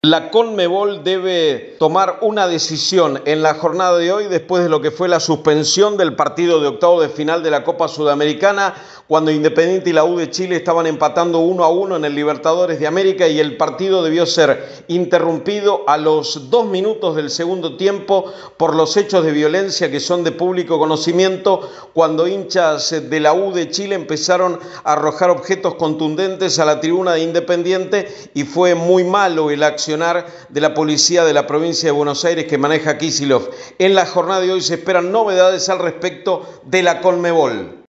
La Conmebol debe tomar una decisión en la jornada de hoy después de lo que fue la suspensión del partido de octavos de final de la Copa Sudamericana, cuando Independiente y la U de Chile estaban empatando 1-1 en el Libertadores de América y el partido debió ser interrumpido a los 2 minutos del segundo tiempo por los hechos de violencia que son de público conocimiento, cuando hinchas de la U de Chile empezaron a arrojar objetos contundentes a la tribuna de Independiente y fue muy malo el accionar de la policía de la provincia de Buenos Aires que maneja Kicillof. En la jornada de hoy se esperan novedades al respecto de la Conmebol.